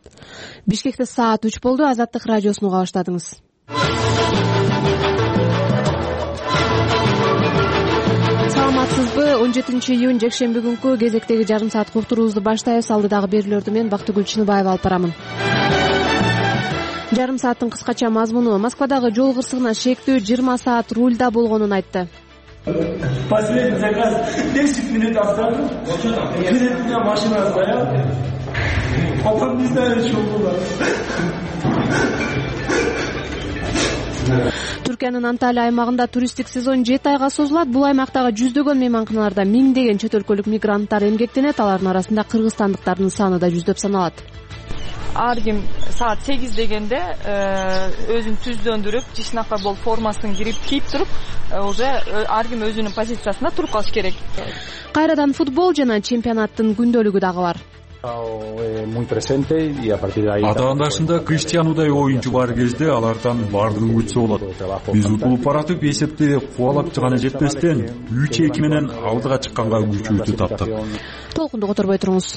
Бишкекте саат 3 болду. Азаттык радиосун уга баштадыңыз. Саламатсызбы? 17-июнь жекшемби күнкү кезектеги жарым саат уктуруубузду баштайбыз. Алдыдагы берүүлөрдү мен Бактыгүл Чыныбаева алып барамын. Жарым сааттын кыскача мазмуну: Москвадагы жол кырсыгына шектүү 20 саат рульда болгонун айтты. Последний заказ 10 минут осталось. Перед меня машина стояла. Потом не знаю, что было. Түркиянын Анталия аймагында туристтик сезон 7 айга созулат. Бул аймактагы жүздөгөн мейманканаларда миңдеген чет өлкөлүк мигранттар эмгектенет. Алардын арасында кыргызстандыктардын саны да жүздөп саналат. Ар ким саат 8 дегенде өзүн түздөндүрүп, жишнакай болуп формасын кийип туруп, уже ар ким өзүнүн позициясында туруп калыш керек. Кайрадан футбол жана чемпионаттын күндөлүгү дагы бар. Атаандашында Криштианудай оюнчу бар кезде алардан бардыгын күтсө болот. Биз утулуп баратып эсепти кубалап гана жетпестен 3-2 менен алдыга чыкканга күчүүтү таптык. Толкунду которбой туруңуз.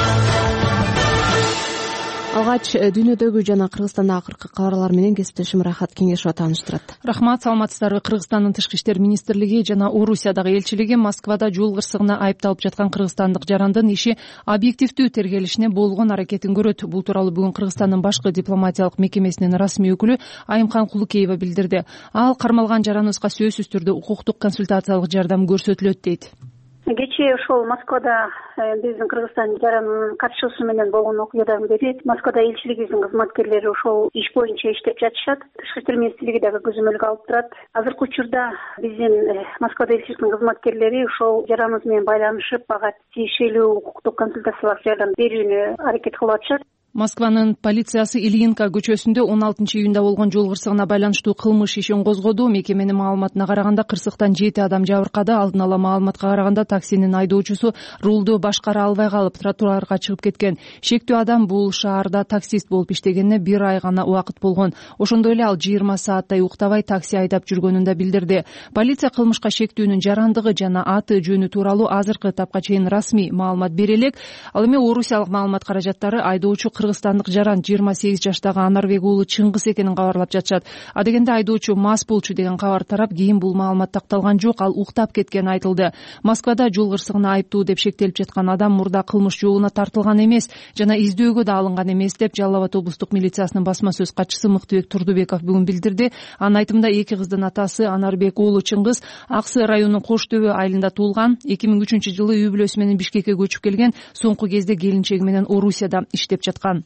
Алгач дүйнөдөгү жана Кыргызстандагы акыркы кабарлар менен кесиптешим Рахат Кеңешова тааныштырат. Рахмат, саламатсыздарбы? Кыргызстандын Тышкы иштер министрлиги жана Орусиядагы элчилиги Москвада жол кырсыгына айыпталып жаткан кыргызстандык жарандын иши объективдүү тергелишине болгон аракетин көрөт. Бул тууралуу бүгүн Кыргызстандын башкы дипломатиялык мекемесинин расмий өкүлү Айымкан Кулукеева билдирди. Ал кармалган жараныбызга сөзсүз түрдө укуктук консультациялык жардам көрсөтүлөт дейт. Кечээ ошол Москвада биздин Кыргызстан жаранынын катышуусу менен болгон окуядан бери Москвада элчилигибиздин кызматкерлери ошол иш боюнча иштеп жатышат. Тышкы иштер министрлиги дагы көзөмөлгө алып турат. Азыркы учурда биздин Москвада элчиликтин кызматкерлери ошол жараныбыз менен байланышып, ага тиешелүү укуктук консультациялык жардам берүүнү аракет кылып атышат. Москванын полициясы Ильинка көчөсүндө 16-июнда болгон жол кырсыгына байланыштуу кылмыш ишин козгоду. Мекеменин маалыматына караганда кырсыктан 7 адам жабыркады. Алдын ала маалыматка караганда таксинин айдоочусу рулду башкара албай калып тротуарга чыгып кеткен. Шектүү адам бул шаарда таксист болуп иштегенине 1 ай гана убакыт болгон. Ошондой эле ал 20 сааттай уктабай такси айдап жүргөнүн да билдирди. Полиция кылмышка шектүүнүн жарандыгы жана аты жөнү тууралуу азыркы тапка чейин расмий маалымат бере элек. Ал эми орусиялык маалымат каражаттары айдоочу кыргызстандык жаран 28 жаштагы Анарбек уулу Чыңгыз экенин кабарлап жатышат. Адегенде айдоочу мас болчу деген кабар тарап, кийин бул маалымат такталган жок, ал уктап кеткени айтылды. Москвада жол кырсыгына айыптуу деп шектелип жаткан адам мурда кылмыш жообуна тартылган эмес жана издөөгө да алынган эмес деп Жалал Абад облустук милициясынын басма сөз катчысы Мыктыбек Турдубеков бүгүн билдирди. Анын айтымында эки кыздын атасы Анарбек уулу Чыңгыз Аксы районунун Кош Төбө айылында туулган. 2003-жылы үй бүлөсү менен Бишкекке көчүп келген. Соңку кезде келинчеги менен Орусияда иштеп жаткан.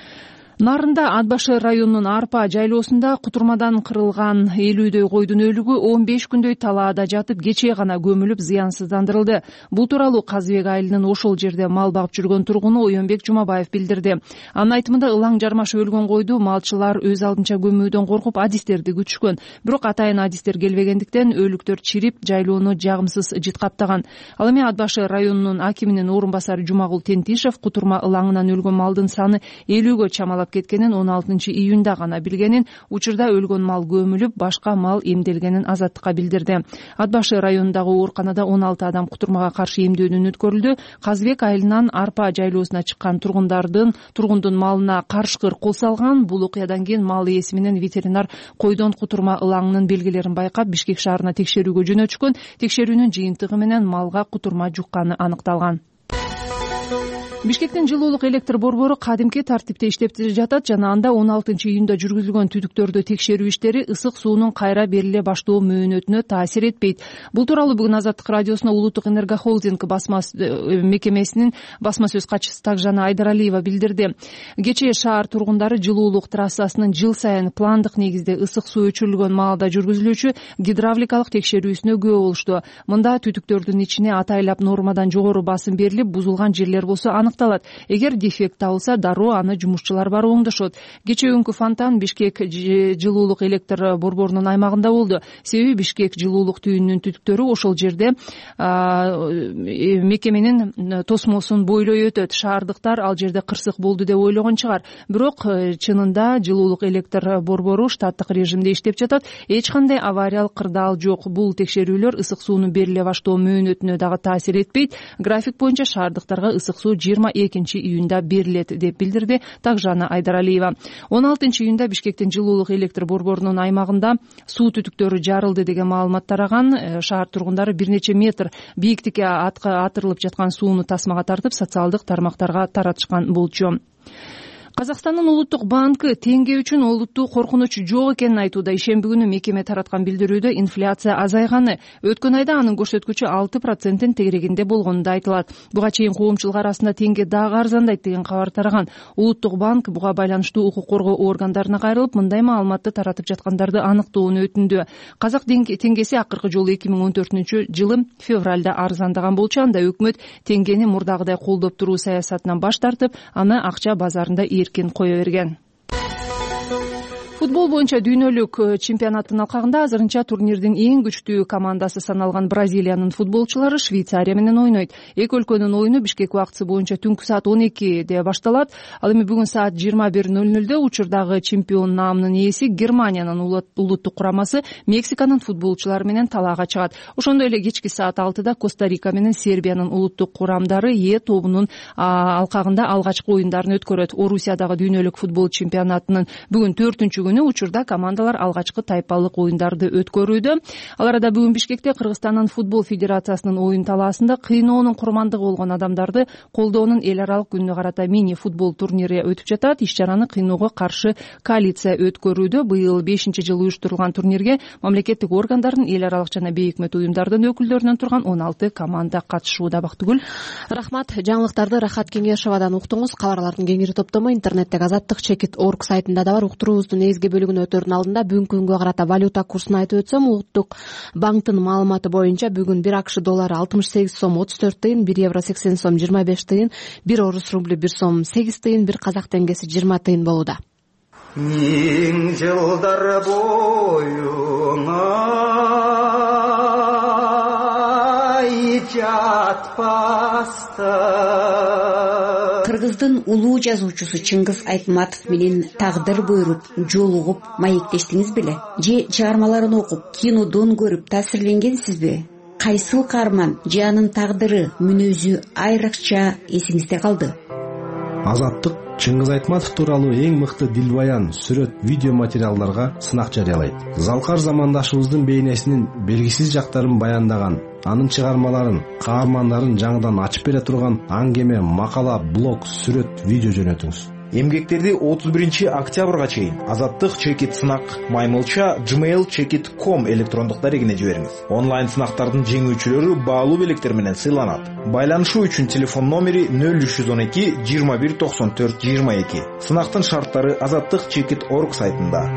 Нарында Атбашы районунун Арпа жайлоосунда кутурмадан кырылган 50дөй койдун өлүгү 15 күндөй талаада жатып, кечээ гана көмүлүп зыянсыздандырылды. Бул тууралуу Казыбек айылынын ошол жерде мал багып жүргөн тургуну Оёнбек Жумабаев билдирди. Анын айтымында ылаң жармаш өлгөн койду малчылар өз алдынча көмүүдөн коркуп адистерди күтүшкөн. Бирок атайын адистер келбегендиктен өлүктөр чирип, жайлоону жагымсыз жыт каптаган. Ал эми Атбашы районунун акиминин орун басары Жумагул Тентишев кутурма ылаңынан өлгөн малдын саны 50гө чамалап кеткенин 16-июнда гана билгенин, учурда өлгөн мал көмүлүп, башка мал эмделгенин Азаттыкка билдирди. Атбашы районундагы ооруканада 16 адам кутурмага каршы эмдөөдөн өткөрүлдү. Казыбек айылынан Арпа жайлоосуна чыккан тургундун малына карышкыр кол салган. Бул окуядан кийин мал ээси менен ветеринар койдон кутурма ылаңынын белгилерин байкап, Бишкек шаарына текшерүүгө жөнөтүшкөн. Текшерүүнүн жыйынтыгы менен малга кутурма жукканы аныкталган. Бишкектин жылуулук электр борбору кадимки тартипте иштеп жатат жана анда 16-июнда жүргүзүлгөн түтүктөрдү текшерүү иштери ысык суунун кайра бериле баштоо мөөнөтүнө таасир этпейт. Бул тууралуу бүгүн Азаттык радиосуна Улуттук энергохолдинг мекемесинин басма сөз катчысы Такжана Айдаралиева билдирди. Кечээ шаар тургундары жылуулук трассасынын жыл сайын пландык негизде ысык суу өчүрүлгөн маалда жүргүзүлүүчү гидравликалык текшерүүсүнө күбө болушту. Мында түтүктөрдүн ичине атайлап нормадан жогору басым берилип, бузулган жерлер болсо аныкталат. Эгер дефект табылса, дароо аны жумушчулар барып оңдошот. Кечээ өңкү фонтан Бишкек жылуулук электр борборунун аймагында болду. Себеби Бишкек жылуулук түйүнүнүн түтүктөрү ошол жерде мекеменин тосмосун бойлой өтөт. Шаардыктар ал жерде кырсык болду деп ойлогон чыгар. Бирок чынында жылуулук электр борбору штаттык режимде иштеп жатат. Эч кандай авариялык кырдаал жок. Бул текшерүүлөр ысык суунун бериле баштоо мөөнөтүнө дагы таасир этпейт. График боюнча шаардыктарга ысык суу 20 22-июнда берилет деп билдирди Такжана Айдаралиева. 16-июнда Бишкектин жылуулук электр борборунун аймагында суу түтүктөрү жарылды деген маалымат тараган. Шаар тургундары бир нече метр бийиктикке атырылып жаткан сууну тасмага тартып социалдык тармактарга таратышкан болчу. Казакстандын улуттук банкы теңге үчүн олуттуу коркунуч жок экенин айтууда. Ишемби күнү мекеме тараткан билдирүүдө инфляция азайганы, өткөн айда анын көрсөткүчү 6%-тин тегерегинде болгону да айтылат. Буга чейин коомчулук арасында теңге дагы арзандайт деген кабар тараган. Улуттук банк буга байланыштуу укук коргоо органдарына кайрылып, мындай маалыматты таратып жаткандарды аныктоону өтүндү. Казак теңгеси акыркы жолу 2014-жылы февралда арзандаган болчу. Анда өкмөт теңгени мурдагыдай колдоп туруу саясатынан баш тартып, аны акча базарында эркин кое берген. Футбол боюнча дүйнөлүк чемпионаттын алкагында азырынча турнирдин эң күчтүү командасы саналган Бразилиянын футболчулары Швейцария менен ойнойт. Эки өлкөнүн ойуну Бишкек убактысы боюнча түнкү саат 12-де башталат. Ал эми бүгүн саат 21:00-дө учурдагы чемпион наамынын ээси Германиянын улуттук курамасы Мексиканын футболчулары менен талаага чыгат. Ошондой эле кечки саат 6-да Коста-Рика менен Сербиянын улуттук курамдары Е тобунун алкагында алгачкы оюндарын өткөрөт. Орусиядагы дүйнөлүк футбол чемпионатынын бүгүн 4-күнү учурда командалар алгачкы тайпалык оюндарды өткөрүүдө. Ал арада бүгүн Бишкекте Кыргызстандын футбол федерациясынын оюн талаасында кыйноонун курмандыгы болгон адамдарды колдоонун эл аралык күнүнө карата мини футбол турнири өтүп жатат. Иш-чараны кыйноого каршы коалиция өткөрүүдө. Быйыл 5-жыл уюштурулган турнирге мамлекеттик органдардын, эл аралык жана бейөкмөт уюмдардын өкүлдөрүнөн турган 16 команда катышууда. Бактыгүл. Рахмат. Жаңылыктарды Рахат Кеңешовадан уктуңуз. Кабарлардын кеңири топтому интернеттеги азаттык-чекит.org сайтында да бар. Уктуруубуздун эзги бөлүгүнө өтөрдүн алдында бүгүнкү күнгө карата валюта курсун айтып өтсөм, Улуттук банктын маалыматы боюнча бүгүн 1 АКШ доллары 68 сом 34 тыйын, 1 евро 80 сом 25 тыйын, 1 орус рубль 1 сом 8 тыйын, 1 казак теңгеси 20 тыйын болууда. Миң жылдар боюңа жатпасты. Кыргыздын улуу жазуучусу Чыңгыз Айтматов менен тагдыр буйруп, жолугуп, маектештиңиз беле? Же чыгармаларын окуп, кинодон көрүп таасирленгенсизби? Кайсыл каарман же анын тагдыры, мүнөзү айрыкча эсиңизде калды? Азаттык Чыңгыз Айтматов тууралуу эң мыкты дилбаян, сүрөт, видео материалдарга сынак жарыялайт. Залкар замандашыбыздын бейнесинин белгисиз жактарын баяндаган, анын чыгармаларын, каармандарын жаңыдан ачып бере турган аңгеме, макала, блог, сүрөт, видео жөнөтүңүз. Эмгектерди 31 октябрга чейин Азаттык чекит сынак маймылча gmail.com электрондук дарегине жибериңиз. Онлайн сынактардын жеңүүчүлөрү баалуу белектер менен сыйланат. Байланышуу үчүн телефон номери 0312 21 94 22. Сынактын шарттары азаттык-чекит.org сайтында.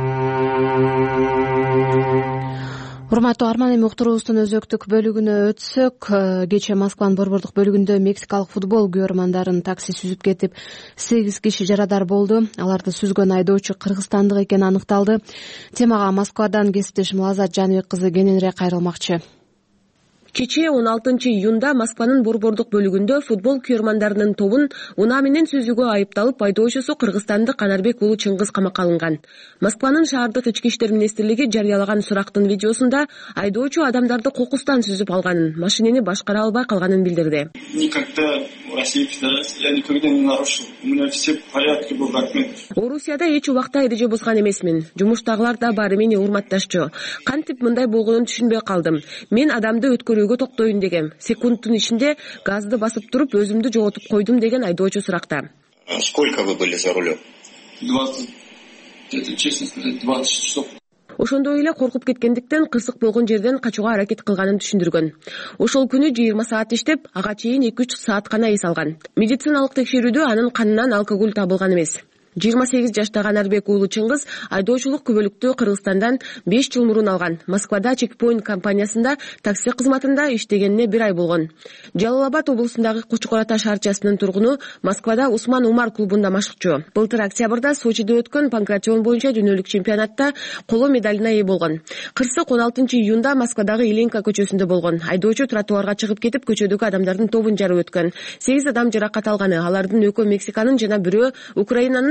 Урматтуу арман, эми уктуруубуздун өзөктүк бөлүгүнө өтсөк, кечээ Москванын борбордук бөлүгүндө мексикалык футбол көрөрмандарын такси сүзүп кетип 8 киши жарадар болду. Аларды сүзгөн айдоочу кыргызстандык экени аныкталды. Темага Москвадан кесиптешим Азат Жаныбек кызы кененирээк кайрылмакчы. Кечээ 16-июнда Москванын борбордук бөлүгүндө футбол күйөрмандарынын тобун унаа менен сүзүүгө айыпталып айдоочусу кыргызстандык Канарбек уулу Чыңгыз камакка алынган. Москванын шаардык ички иштер министрлиги жарыялаган сурактын видеосунда айдоочу адамдарды кокустан сүзүп алганын, машинени башкара албай калганын билдирди. Никогда в России Федерации я никогда не нарушил. У меня все в порядке был документ. Орусияда эч убакта эреже бузган эмесмин. Жумуштагылар да баары мени урматташчу. Кантип мындай болгонун түшүнбөй калдым. Мен адамды өткөрүүгө токтойюн дегем. Секундтун ичинде газды басып туруп өзүмдү жоготуп койдум деген айдоочу суракта. Сколько вы были за рулем? 20, это честно сказать, 20 часов. Ошондой эле коркуп кеткендиктен кырсык болгон жерден качууга аракет кылганын түшүндүргөн. Ошол күнү 20 саат иштеп, ага чейин 2-3 саат гана эс алган. Медициналык текшерүүдө анын канынан алкоголь табылган эмес. 28 жаштагы Канарбек уулу Чыңгыз айдоочулук күбөлүктү Кыргызстандан 5 жыл мурун алган. Москвада Чекпоинт компаниясында такси кызматында иштегенине 1 ай болгон. Жалал Абад облусундагы Кучкор Ата шаарчасынын тургуну, Москвада Усман Умар клубунда машыкчу. Былтыр октябрда Сочиде өткөн панкратион боюнча дүйнөлүк чемпионатта коло медалине ээ болгон. Кырсык 16-июнда Москвадагы Иленка көчөсүндө болгон. Айдоочу тротуарга чыгып кетип, көчөдөгү адамдардын тобун жарып өткөн. 8 адам жаракат алганы, алардын экөө Мексиканын жана бирөө Украинанын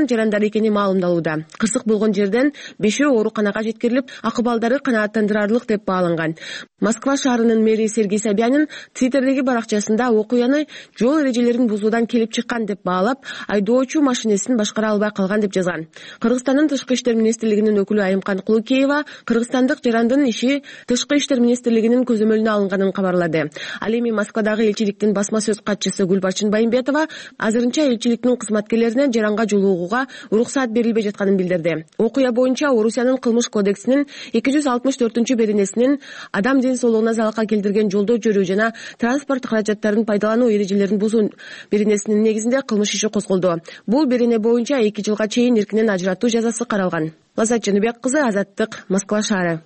жарандардын жарандар экени маалымдалууда. Кырсык болгон жерден 5-өө ооруканага жеткирилип, акыбалдары канааттандырарлык деп бааланган. Москва шаарынын мэри Сергей Собянин Твиттердеги баракчасында окуяны жол эрежелерин бузуудан келип чыккан деп баалап, айдоочу машинесин башкара албай калган деп жазган. Кыргызстандын тышкы иштер министрлигинин өкүлү Айымкан Кулукеева кыргызстандык жарандын иши тышкы иштер министрлигинин көзөмөлүнө алынганын кабарлады. Ал эми Москвадагы элчиликтин басма сөз катчысы Гүлбарчын Байымбетова азырынча элчиликтин кызматкерлерине жаранга жолугууга уруксаат берилбей жатканын билдирди. Окуя боюнча Орусиянын кылмыш кодексинин 264-беренесинин адам ден соолугуна залалка келтирген жолдо жүрүү жана транспорт каражаттарын пайдалануу эрежелерин бузуу беренесинин негизинде кылмыш иши козголду. Бул берене боюнча 2 жылга чейин эркинен ажыратуу жазасы каралган. Лаззат Жаныбек кызы, Азаттык, Москва шаары.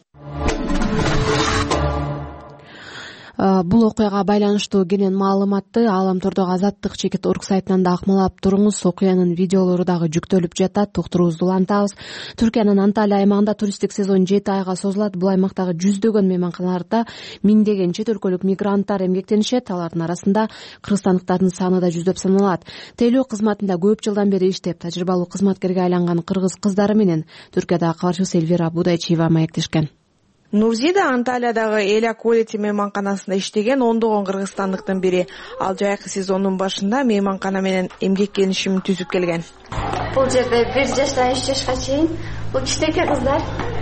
Бул окуяга байланыштуу кенен маалыматты Ааламтордогу Азаттык чекит орг сайтынан да акмалап туруңуз. Окуянын видеолору дагы жүктөлүп жатат. Уктуруубузду улантабыз. Түркиянын Анталия аймагында туристтик сезон 7 айга созулат. Бул аймактагы жүздөгөн мейманканаларда миңдеген чет өлкөлүк мигранттар эмгектенишет. Алардын арасында кыргызстандыктардын саны да жүздөп саналат. Тейлөө кызматында көп жылдан бери иштеп, тажрыйбалуу кызматкерге айланган кыргыз кыздары менен Түркиядагы кабарчыбыз Эльвира Будайчиева маектешкен. Нурзида Анталиядагы Эля Quality мейманканасында иштеген ондогон кыргызстандыктын бири. Ал жайкы сезондун башында мейманкана менен эмгек келишимин түзүп келген. Бул жерде 1 жаштан 3 жашка чейин бул кичинекей кыздар.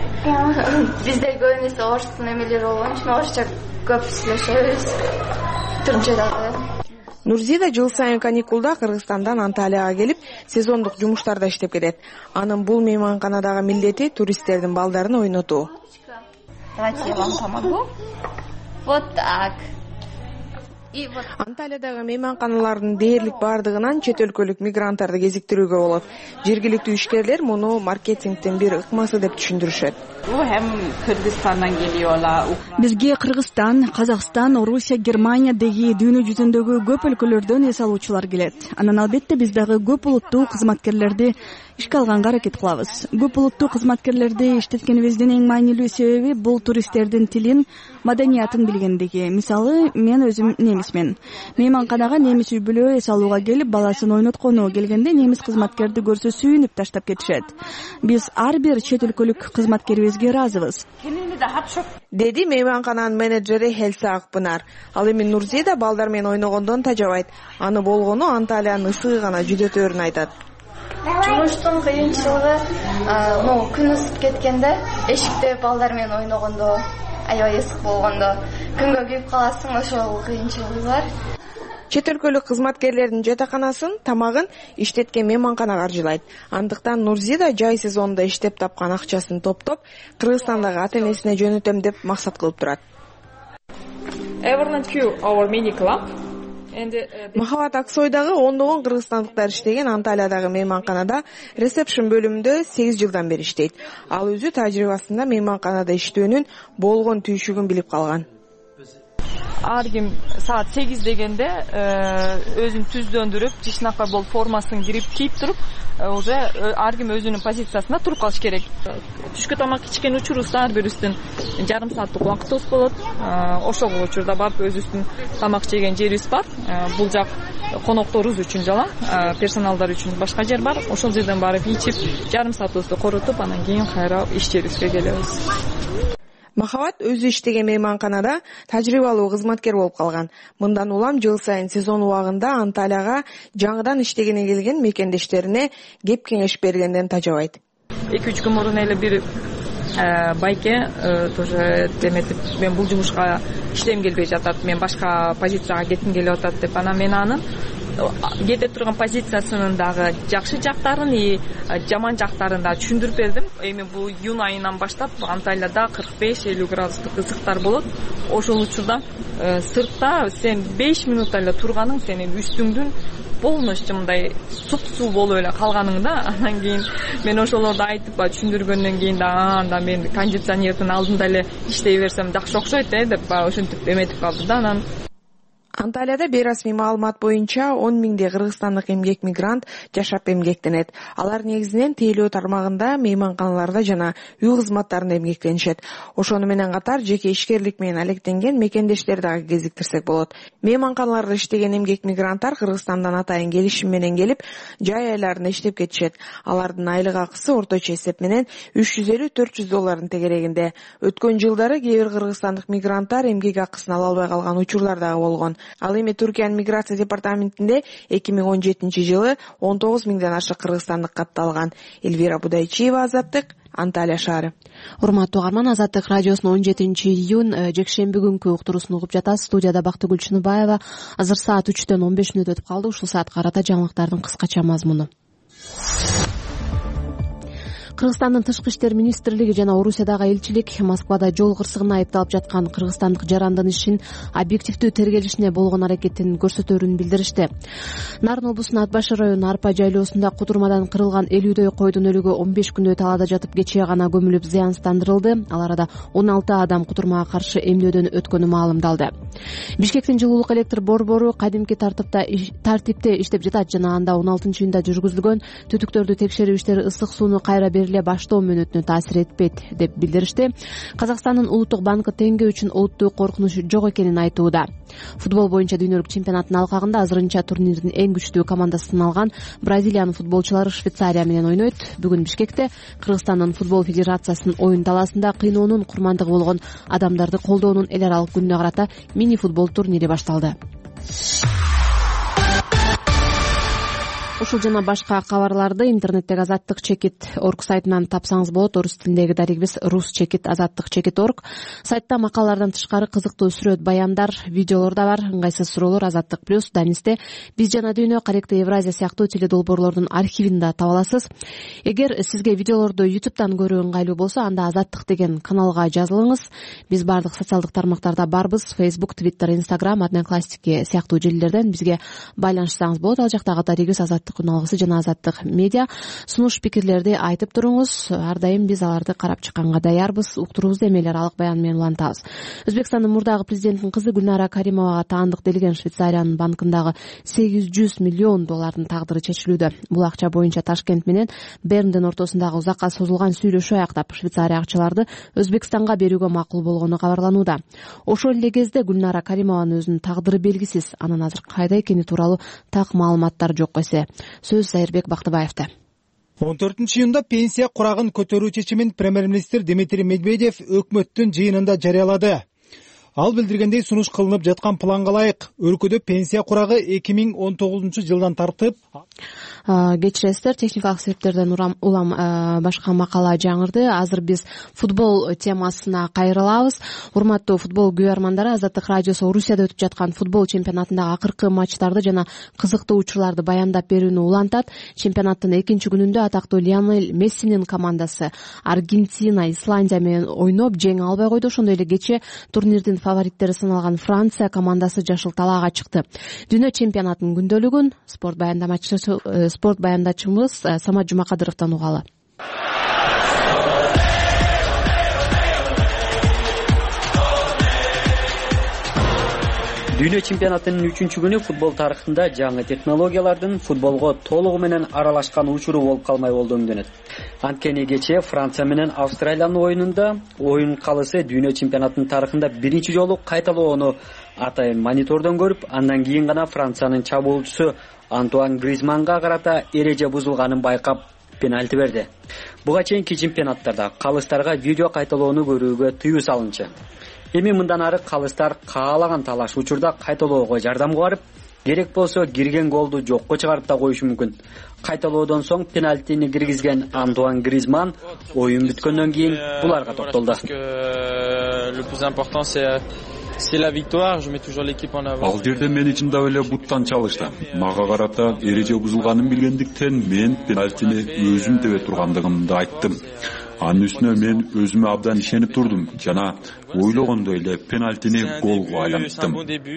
Бизде көбүнесе орустун эмелери болгон үчүн орусча көп сүйлөшөбүз. Түркчө дагы. Нурзида жыл сайын каникулда Кыргызстандан Анталияга келип, сезондук жумуштарда иштеп келет. Анын бул мейманканадагы милдети туристтердин балдарын ойнотуу. Давайте я вам помогу. Вот так. Анталиядагы мейманканалардын дээрлик бардыгынан чет өлкөлүк мигранттарды кезиктирүүгө болот. Жергиликтүү ишкерлер муну маркетингдин бир ыкмасы деп түшүндүрүшөт. Bu hem Kırgızistan'dan geliyorlar. Бизге Кыргызстан, Казакстан, Орусия, Германия деги дүйнө жүзүндөгү көп өлкөлөрдөн эс алуучулар келет. Анан албетте биз дагы көп улуттуу кызматкерлерди ишке алганга аракет кылабыз. Көп улуттуу кызматкерлерди иштеткенибиздин эң маанилүү себеби бул туристтердин тилин, маданиятын билгендиги. Мисалы, мен өзүм немисмен. Мейманканага немис үй-бүлө эс алууга келип, баласын ойноткону келгенде немис кызматкерди көрсө сүйүнүп таштап кетишет. Биз ар бир чет өлкөлүк кызматкерибизге ыраазыбыз. Деди мейманкананын менеджери Хелса Акпынар. Ал эми Нурзида балдар менен ойногондон тажабайт. Аны болгону Анталиянын ысыгы гана жүдөтөөрүн айтат. Жумуштун кыйынчылыгы, күн ысып кеткенде, эшикте балдар менен ойногондо, аябай ысык болгондо, күнгө күйүп каласың, ошол кыйынчылыгы бар. Чет өлкөлүк кызматкерлердин жатаканасын, тамагын иштеткен мейманкана каржылайт. Андыктан Нурзида жай сезонунда иштеп тапкан акчасын топтоп, Кыргызстандагы ата-энесине жөнөтөм деп максат кылып турат. Махабат Аксойдагы ондогон кыргызстандыктар иштеген Анталиядагы мейманканада ресепшн бөлүмүндө 8 жылдан бери иштейт. Ал өзү тажрыйбасында мейманканада иштөөнүн болгон түйшүгүн билип калган. Ар ким саат 8 дегенде өзүн түздөндүрүп, жишнакай болуп формасын кийип туруп, уже ар ким өзүнүн позициясында туруп калыш керек. Түшкү тамак ичкен учурубузда ар бирибиздин жарым сааттык убактыбыз болот. Ошол учурда барып өзүбүздүн тамак жеген жерибиз бар. Бул жак конокторубуз үчүн жала, персоналдар үчүн башка жер бар. Ошол жерден барып ичип, жарым саатыбызды коротуп, анан кийин кайра иш жерибизге келебиз. Махабат өзү иштеген мейманканада тажрыйбалуу кызматкер болуп калган. Мындан улам жыл сайын сезон убагында Анталияга жаңыдан иштегене келген мекендештерине кеп кеңеш бергенден тажабайт. 2-3 күн мурун эле бир байке тоже деметип, мен бул жумушка иштегим келбей жатат, мен башка позицияга кетким келип атат деп, анан мен анын кете турган позициясынын дагы жакшы жактарын и жаман жактарын да түшүндүрүп бердим. Эми бул июнь айынан баштап Анталияда 45-50 градустук ысыктар болот. Ошол учурда сыртта сен 5 минут эле турганың сенин үстүңдүн полностью мындай суп-суу болуп эле калганың да. Анан кийин мен ошолорду айтып түшүндүргөндөн кийин да анда мен кондиционердин алдында эле иштей берсем жакшы окшойт деп ошентип эметип калды да. Анан Анталияда бейрасмий маалымат боюнча 10 миңдей кыргызстандык эмгек мигрант жашап эмгектенет. Алар негизинен тейлөө тармагында, мейманканаларда жана үй кызматтарында эмгектенишет. Ошону менен катар жеке ишкерлик менен алектенген мекендештер дагы кезиктирсек болот. Мейманканаларда иштеген эмгек мигранттар Кыргызстандан атайын келишим менен келип, жай айларында иштеп кетишет. Алардын айлык акысы орточо эсеп менен $350-400 тегерегинде. Өткөн жылдары кээ бир кыргызстандык мигранттар эмгек акысын ала албай калган учурлар дагы болгон. Ал эми Түркиянын миграция департаментинде 2017 жылы 19 миңден ашык кыргызстандык катталган. Эльвира Будайчиева, Азаттык, Анталия шаары. Урматтуу угарман, Азаттык радиосунун 17-июнь жекшемби күнкү уктуруусун угуп жатасыз. Студияда Бактыгүл Чыныбаева. Азыр саат 3-төн 15 мүнөт өтүп калды. Ушул саатка карата жаңылыктардын кыскача мазмуну. Кыргызстандын тышкы иштер министрлиги жана Орусиядагы элчилик Москвада жол кырсыгына айыпталып жаткан кыргызстандык жарандын ишин объективдүү тергелишине болгон аракетин көрсөтөрүн билдиришти. Нарын облусунун Ат башы району Арпа жайлоосунда кудурмадан кырылган 50дөй койдун өлүгү 15 күндөй талаада жатып кечээ гана көмүлүп зыянсыздандырылды. Ал арада 16 адам кудурмага каршы эмнөөдөн өткөнү маалымдалды. Бишкектин жылуулук электр борбору кадимки тартипте иштеп жатат жана анда 16-июнда жүргүзүлгөн түтүктөрдү текшерүү иштери ысык сууну кайра баштоо мүнөтүнө таасир этпейт деп билдиришти. Казакстандын Улуттук банкы теңге үчүн олуттуу коркунуч жок экенин айтууда. Футбол боюнча дүйнөлүк чемпионаттын алкагында азырынча турнирдин эң күчтүү командасы саналган Бразилиянын футболчулары Швейцария менен ойнойт. Бүгүн Бишкекте Кыргызстандын футбол федерациясынын оюн талаасында кыйноонун курмандыгы болгон адамдарды колдоонун эл аралык күнүнө карата мини футбол турнири башталды. Ушул жана башка кабарларды интернеттеги azattik.org сайтынан тапсаңыз болот. Орус тилиндеги дарегибиз ruschekit.azattik.org. Сайтта макалалардан тышкары кызыктуу сүрөт, баяндар, видеолор да бар. Ыңгайсыз суроолор Азаттык плюс, Данисте, Биз жана дүйнө, Каректе Евразия сыяктуу теледолбоорлордун архивин да таба аласыз. Эгер сизге видеолорду YouTube'дан көрүү ыңгайлуу болсо, анда Азаттык деген каналга жазылыңыз. Биз бардык социалдык тармактарда барбыз. Facebook, Twitter, Instagram, Одноклассники сыяктуу желилерден бизге байланышсаңыз болот. Ал жактагы дарегибиз Азаттык күналгысы жана Азаттык медиа. Сунуш пикирлерди айтып туруңуз. Ар дайым биз аларды карап чыкканга даярбыз. Уктуруубузду эмелер алык баян менен улантабыз. Өзбекстандын мурдагы президентинин кызы Гүлнара Каримовага таандык делген Швейцариянын банкындагы $800 миллион тагдыры чечилүүдө. Бул акча боюнча Ташкент менен Берндин ортосундагы узакка созулган сүйлөшүү аяктап Швейцария акчаларды Өзбекстанга берүүгө макул болгону кабарланууда. Ошол эле кезде Гүлнара Каримованын өзүнүн тагдыры белгисиз. Анын азыр кайда экени тууралуу так маалыматтар жок эсе. Сөз Зайырбек Бактыбаевда. 14-июнда пенсия курагын көтөрүү чечимин премьер-министр Дмитрий Медведев өкмөттүн жыйынында жарыялады. Ал билдиргендей, сунуш кылынып жаткан планга ылайык өлкөдө пенсия курагы 2019 жылдан тартып кечиресиздер, техникалык себептерден улам башка макала жаңырды. Азыр биз футбол темасына кайрылабыз. Урматтуу футбол күйөрмандары, Азаттык радиосу Орусияда өтүп жаткан футбол чемпионатындагы акыркы матчтарды жана кызыктуу учурларды баяндап берүүнү улантат. Чемпионаттын экинчи күнүндө атактуу Лионель Мессинин командасы Аргентина, Исландия менен ойноп жеңе албай койду. Ошондой эле кечээ турнирдин фавориттери саналган Франция командасы жашыл талаага чыкты. Дүйнө чемпионатынын күндөлүгүн спорт баяндачыбыз Самат Жумакадыровдон угалы. Дүйнө чемпионатынын 3-чү күнү футбол тарыхында жаңы технологиялардын футболго толугу менен аралашкан учуру болуп калмай болду өңдөнөт. Анткени кечээ Франция менен Австралиянын оюнунда оюн калысы дүйнө чемпионатынын тарыхында биринчи жолу кайталоону атайын монитордон көрүп, андан кийин гана Франциянын чабуулчусу Антуан Гризманга карата эреже бузулганын байкап пенальти берди. Буга чейинки чемпионаттарда калыстарга видео кайталоону көрүүгө тыюу салынчу. Эми мындан ары калыстар каалаган талаш учурда кайталоого жардамга барып, керек болсо кирген голду жокко чыгарып да коюшу мүмкүн. Кайталоодон соң пенальтини киргизген Антуан Гризман оюн бүткөндөн кийин буларга токтолду. Ал жерде мени чындап эле буттан чалышты. Мага карата эреже бузулганын билгендиктен мен пенальтини өзүм тебе тургандыгымды айттым. Анын үстүнө мен өзүмө абдан ишенип турдум жана ойлогондой эле пенальтини голго айланттым.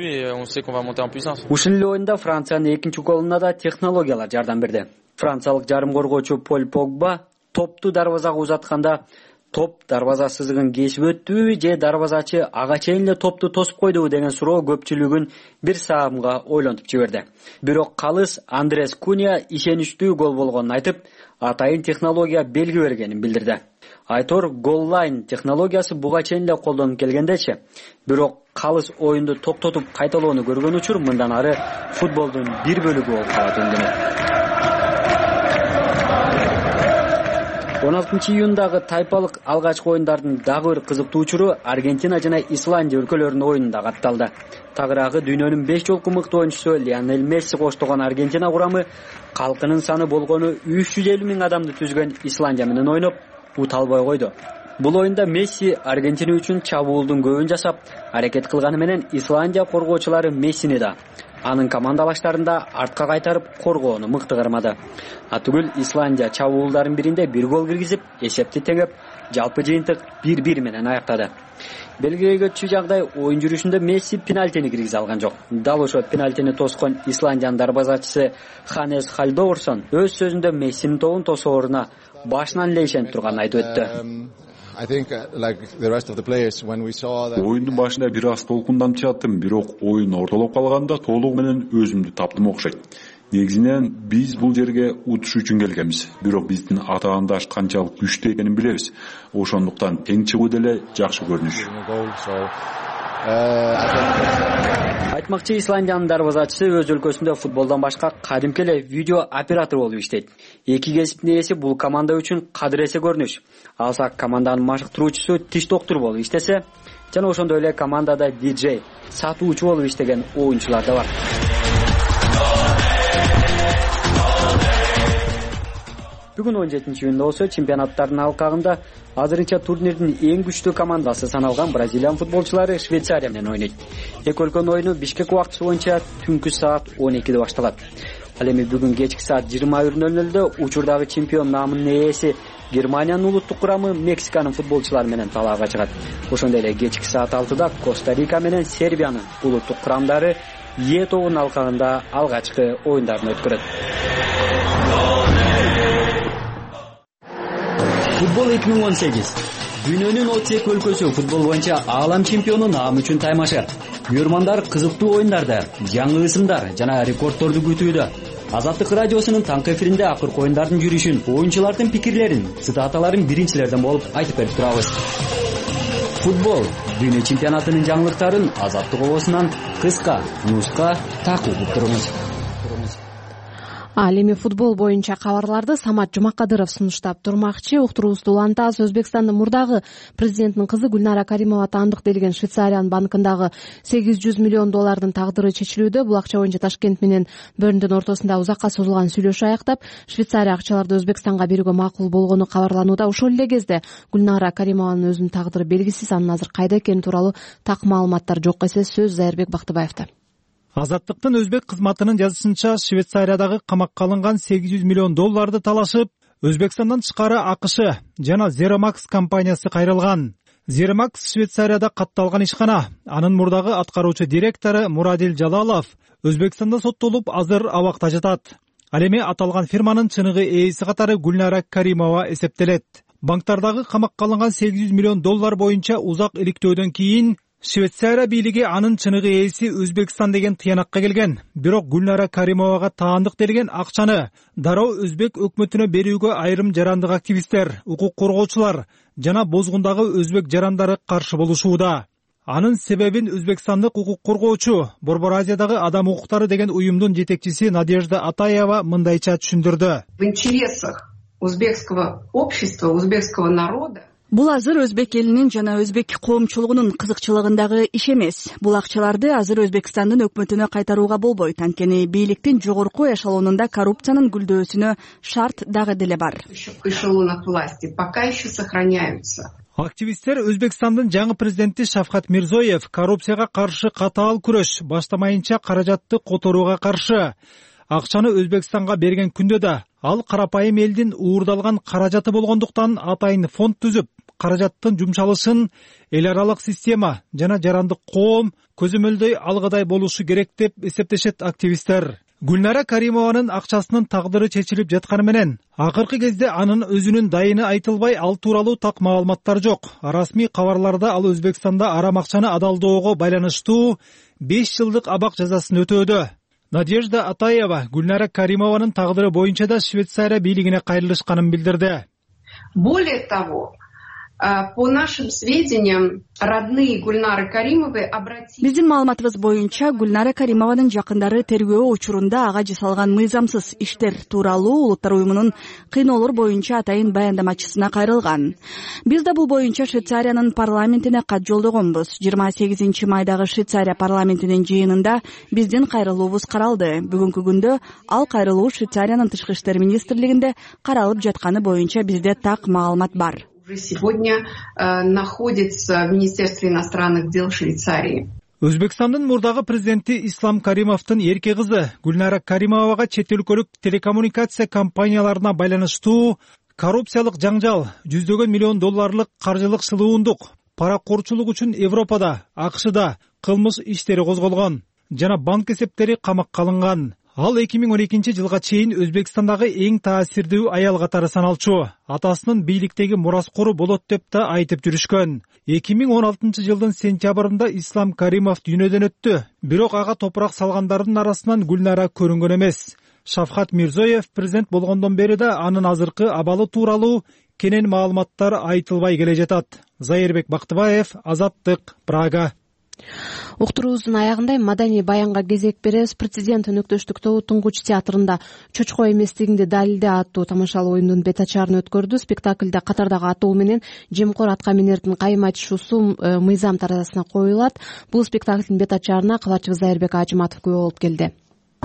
Ушул эле оюнда Франциянын экинчи голуна да технологиялар жардам берди. Франциялык жарым коргоочу Поль Погба топту дарбазага узатканда топ дарбаза сызыгын кесип өттүбү же дарбазачы ага чейин эле топту тосуп койдубу деген суроо көпчүлүгүн бир саамга ойлонтуп жиберди. Бирок калыс Андрес Куня ишеничтүү гол болгонун айтып, атайын технология белги бергенин билдирди. Айтор голлайн технологиясы буга чейин эле колдонуп келгендечи, бирок калыс оюнду токтотуп кайталоону көргөн учур мындан ары футболдун бир бөлүгү болуп калат өндөнөт. 16-июндагы тайпалык алгачкы оюндардын дагы бир кызыктуу учуру Аргентина жана Исландия өлкөлөрүнүн оюнунда катталды. Тагыраагы дүйнөнүн 5 жолку мыкты оюнчусу Лионель Месси коштогон Аргентина курамы калкынын саны болгону 350 миң адамды түзгөн Исландия менен ойноп, ут албай койду. Бул оюнда Месси Аргентина үчүн чабуулдун көбүн жасап, аракет кылганы менен Исландия коргоочулары Мессини да, анын командалаштарында артка кайтарып коргоону мыкты кырмады. Атүгүл Исландия чабуулдардын биринде бир гол киргизип, эсепти теңеп, жалпы жыйынтык 1-1 менен аяктады. Белгилеге түшүү жагдай оюн жүрүшүндө Месси пенальтини киргизе алган жок. Дал ошо пенальтини тоскон Исландиянын дарбазачысы Ханес Халдоорсон өз сөзүндө Мессинин тобун тосооруна башынан эле ишенип турганын айтып өттү. Оюндун башында бир аз толкунданып чыгаттым, бирок оюн ортолоп калганда толугу менен өзүмдү таптым окшойт. Негизинен биз бул жерге утуш үчүн келгенбиз, бирок биздин атаандаш канчалык күчтүү экенин билебиз. Ошондуктан тең чыгуу деле жакшы көрүнүш. Айтмакчы, Исландиянын дарбазачысы өз өлкөсүндө футболдон башка кадимки эле видео оператор болуп иштейт. Эки кесиптин ээси бул команда үчүн кадыресе көрүнүш. Алса команданын машыктыруучусу тиш доктор болуп иштесе, жана ошондой эле командада диджей, сатуучу болуп иштеген оюнчулар да бар. Бүгүн 17-июнда болсо чемпионаттардын алкагында азырынча турнирдин эң күчтүү командасы саналган Бразилиан футболчулары Швейцария менен ойнойт. Эки өлкөнүн оюну Бишкек убактысы боюнча түнкү саат 12-де башталат. Ал эми бүгүн кечки саат 21:00 учурдагы чемпион наамынын ээси Германиянын улуттук курамы Мексиканын футболчулары менен талаага чыгат. Ошондой эле кечки саат 6-да Коста-Рика менен Сербиянын улуттук курамдары Е тобунун алкагында алгачкы оюндарын өткөрөт. Футбол 2018. Дүйнөнүн 32 өлкөсү футбол боюнча аалам чемпиону наам үчүн таймашат. Күйөрмандар кызыктуу оюндарды, жаңы ысымдар жана рекордторду күтүүдө. Азаттык радиосунун таңкы эфиринде акыркы оюндардын жүрүшүн, оюнчулардын пикирлерин, цитаталарын биринчилерден болуп айтып берип турабыз. Футбол дүйнө чемпионатынын жаңылыктарын Азаттык обосунан кыска, нуска так угуп туруңуз. Ал эми футбол боюнча кабарларды Самат Жумакадыров сунуштап турмакчы. Уктуруубузду улантабыз. Өзбекстандын мурдагы президентинин кызы Гүлнара Каримова таандык делген Швейцариянын банкындагы $800 миллион тагдыры чечилүүдө. Бул акча боюнча Ташкент менен Берндин ортосунда узакка созулган сүйлөшүү аяктап, Швейцария акчаларды Өзбекстанга берүүгө макул болгону кабарланууда. Ошол эле кезде Гүлнара Каримованын өзүнүн тагдыры белгисиз. Анын азыр кайда экени тууралуу так маалыматтар жок эсе. Сөз Зайырбек Бактыбаевда. Азаттыктын өзбек кызматынын жазышынча, Швейцариядагы камакка алынган $800 миллион талашып, Өзбекстандан тышкары АКШ жана Zeramax компаниясы кайрылган. Zeramax Швейцарияда катталган ишкана. Анын мурдагы аткаруучу директору Мурадил Жалалов Өзбекстанда соттолуп, азыр абакта жатат. Ал эми аталган фирманын чыныгы ээси катары Гүлнара Каримова эсептелет. Банктардагы камакка алынган $800 миллион боюнча узак иликтөөдөн кийин Швейцария бийлиги анын чыныгы ээси Өзбекстан деген тыянакка келген. Бирок Гүлнара Каримовага таандык делген акчаны дароо өзбек өкмөтүнө берүүгө айрым жарандык активисттер, укук коргоочулар жана бозгундагы өзбек жарандары каршы болушууда. Анын себебин Өзбекстандык укук коргоочу, Борбор Азиядагы адам укуктары деген уюмдун жетекчиси Надежда Атаева мындайча түшүндүрдү. В интересах узбекского общества, узбекского народа Бул азыр өзбек элинин жана өзбек коомчулугунун кызыкчылыгындагы иш эмес. Бул акчаларды азыр Өзбекстандын өкмөтүнө кайтарууга болбойт. Анткени бийликтин жогорку эшелонунда коррупциянын гүлдөөсүнө шарт дагы деле бар. Эшелонов власти пока еще сохраняются. Активисттер Өзбекстандын жаңы президенти Шавкат Мирзоев коррупцияга каршы катаал күрөш баштамайынча каражатты которууга каршы. Акчаны Өзбекстанга берген күндө да ал карапайым элдин уурдалган каражаты болгондуктан атайын фонд түзүп, каражаттын жумшалышын эл аралык система жана жарандык коом көзөмөлдөй алгыдай болушу керек деп эсептешет активисттер. Гүлнара Каримованын акчасынын тагдыры чечилип жатканы менен акыркы кезде анын өзүнүн дайыны айтылбай, ал тууралуу так маалыматтар жок. Расмий кабарларда ал Өзбекстанда арам акчаны адалдоого байланыштуу 5 жылдык абак жазасын өтөөдө. Надежда Атаева Гүлнара Каримованын тагдыры боюнча да Швейцария бийлигине кайрылышканын билдирди. Более того, по нашим сведениям, родные Гульнары Каримовой обратились... Биздин маалыматыбыз боюнча Гүлнара Каримованын жакындары тергөө учурунда ага жасалган мыйзамсыз иштер тууралуу Улуттар уюмунун кыйноолор боюнча атайын баяндамачысына кайрылган. Биз да бул боюнча Швейцариянын парламентине кат жолдогонбуз. 28 майдагы Швейцария парламентинин жыйынында биздин кайрылуубуз каралды. Бүгүнкү күндө ал кайрылуу Швейцариянын тышкы иштер министрлигинде каралып жатканы боюнча бизде так маалымат бар. Уже сегодня находится в Министерстве иностранных дел Швейцарии. Өзбекстандын мурдагы президенти Ислам Каримовдун эрке кызы Гүлнара Каримовага чет өлкөлүк телекоммуникация компанияларына байланыштуу коррупциялык жаңжал, $100 миллион каржылык шылуундук, паракорчулук үчүн Европада, АКШда кылмыш иштери козголгон жана банк эсептери камакка алынган. Ал 2012 жылга чейин Өзбекстандагы эң таасирдүү аял катары саналчу. Атасынын бийликтеги мураскору болот деп да айтып жүрүшкөн. 2016 жылдын сентябрында Ислам Каримов дүйнөдөн өттү. Бирок ага топурак салгандардын арасынан Гүлнара көрүнгөн эмес. Шавхат Мирзоев президент болгондон бери да анын азыркы абалы тууралуу кенен маалыматтар айтылбай келе жатат. Зайырбек Бактыбаев, Азаттык, Прага. Уктуруубуздун аягында маданий баянга кезек беребиз. Президент өнөктөштүктөгү Туңгуч театрында чочко эместигиңди далилде аттуу тамашалуу оюндун бет ачарын өткөрдү. Спектакльде катардагы атоо менен жемкор атка минердин кайым айтышуусу мыйзам таразасына коюлат. Бул спектаклдин бет ачарына кабарчыбыз Зайырбек Ажыматов күбө болуп келди.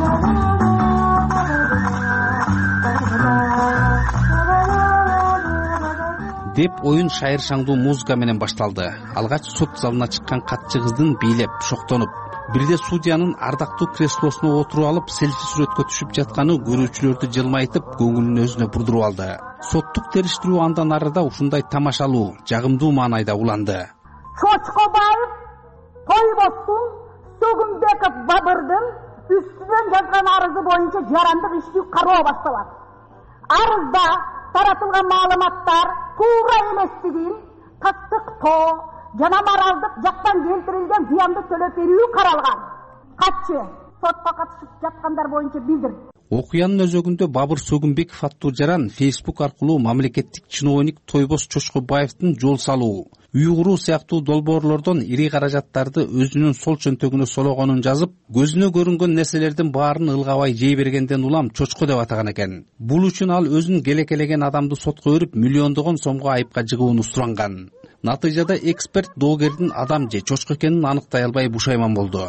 деп оюн шайыр шаңдуу музыка менен башталды. Алгач сот залына чыккан катчы кыздын бийлеп, шоктонуп, бирде судьянын ардактуу креслосуна отуруп алып, селфи сүрөткө түшүп жатканы көрүүчүлөрдү жылмайтып, көңүлүн өзүнө бурдуруп алды. Соттук териштирүү андан арыда ушундай тамашалуу, жагымдуу маанайда уланды. Чочкобаев Тойбостун Сөгүнбеков Бабырдын үстүнөн жазган арызы боюнча жарандык иштүү кароо башталат. Арызда таратылган маалыматтар туура эместигин таттыктоо жана моралдык жактан келтирилген зыянды төлөп берүү каралган. Катчы сотко катышып жаткандар боюнча билдирди. Окуянын өзөгүндө Бабыр Сөгүнбеков аттуу жаран Facebook аркылуу мамлекеттик чиновник Тойбос Чочкобаевдин жол салуу, үй куруу сыяктуу долбоорлордон ири каражаттарды өзүнүн сол чөнтөгүнө сологонун жазып, көзүнө көрүнгөн нерселердин баарын ылгабай жей бергенден улам чочко деп атаган экен. Бул үчүн ал өзүн келекелеген адамды сотко берип, миллиондогон сомго айыпка жыгууну суранган. Натыйжада эксперт доогердин адам же чочко экенин аныктай албай бушайман болду.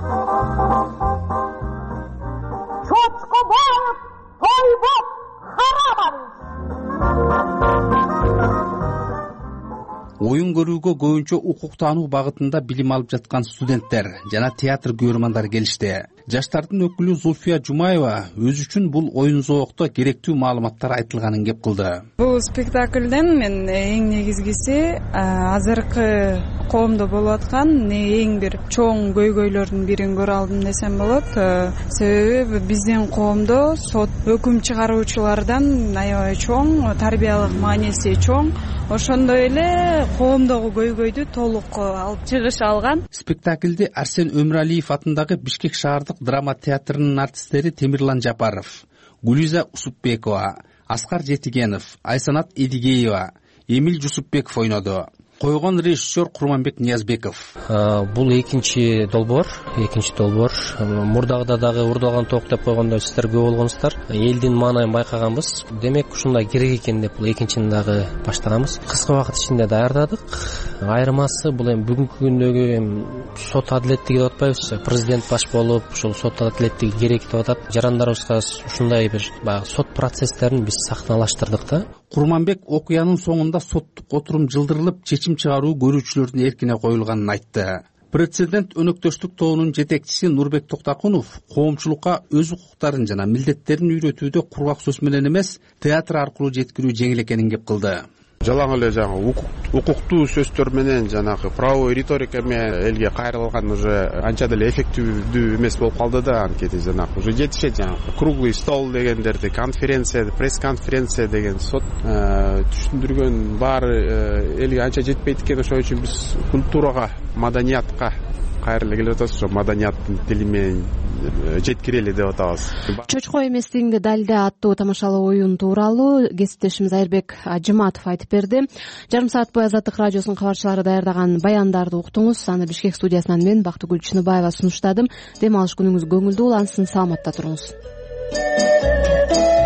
Чочкобаев Тойбос Харабович. Оюн көрүүгө көбүнчө укук таануу багытында билим алып жаткан студенттер жана театр көрөрмандар келишти. Жаштардын өкүлү Зульфия Жумаева өз үчүн бул оюн зоокто керектүү маалыматтар айтылганын кеп кылды. Бул спектакльден мен эң негизгиси азыркы коомдо болуп аткан эң бир чоң көйгөйлөрдүн бирин көрө алдым десем болот. Себеби биздин коомдо сот өкүм чыгаруучулардан аябай чоң, тарбиялык мааниси чоң. Ошондой эле коомдогу көйгөйдү толук алып чыгыша алган. Спектакльде Арсен Өмүралиев атындагы Бишкек шаардык драма театрынын артисттери Темирлан Жапаров, Гулиза Усупбекова, Аскар Жетигенов, Айсанат Эдигеева, Эмил Жусупбеков ойноду. Койгон режиссер Курманбек Ниязбеков. Бул экинчи долбоор. Мурдагыда дагы урдалган тоок деп койгондо сиздер көп болгонсуздар. Элдин маанайын байкаганбыз. Демек ушундай керек экен деп бул экинчини дагы баштаганбыз. Кыска убакыт ичинде даярдадык. Айырмасы бул эми бүгүнкү күндөгү сот адилеттиги деп атпайбызбы? Президент баш болуп, ушул сот адилеттиги керек деп атат. Жарандарыбызга ушундай бир баягы сот процесстерин биз сахналаштырдык да. Курманбек окуянын соңунда соттук отурум жылдырылып, чечим чыгаруу көрүүчүлөрдүн эркине коюлганын айтты. Прецедент өнөктөштүк тобунун жетекчиси Нурбек Токтакунов коомчулукка өз укуктарын жана милдеттерин үйрөтүүдө кургак сөз менен эмес, театр аркылуу жеткирүү жеңил экенин кеп кылды. жалаң эле жаңы укуктуу сөздөр менен жанагы правовой риторика менен элге кайрылган уже анча деле эффективдүү эмес болуп калды да. Анткени жанагы уже жетишет жанагы круглый стол дегендерди, конференция, пресс-конференция деген сот түшүндүргөн баары элге анча жетпейт экен. Ошол үчүн биз культурага, маданиятка кайра келип атабыз. Ошо маданияттын тили менен жеткирели деп атабыз. Чочко эместигиңди далилда аттуу тамашалуу оюн тууралуу кесиптешimiz Айырбек Ажыматов айтып берди. Жарым саат бою Азаттык радиосунун кабарчылары даярдаган баяндарды уктуңуз. Аны Бишкек студиясынан мен Бактыгүл Чыныбаева сунуштадым. Дем алыш күнүңүз көңүлдүү улансын, саламатта туруңуз.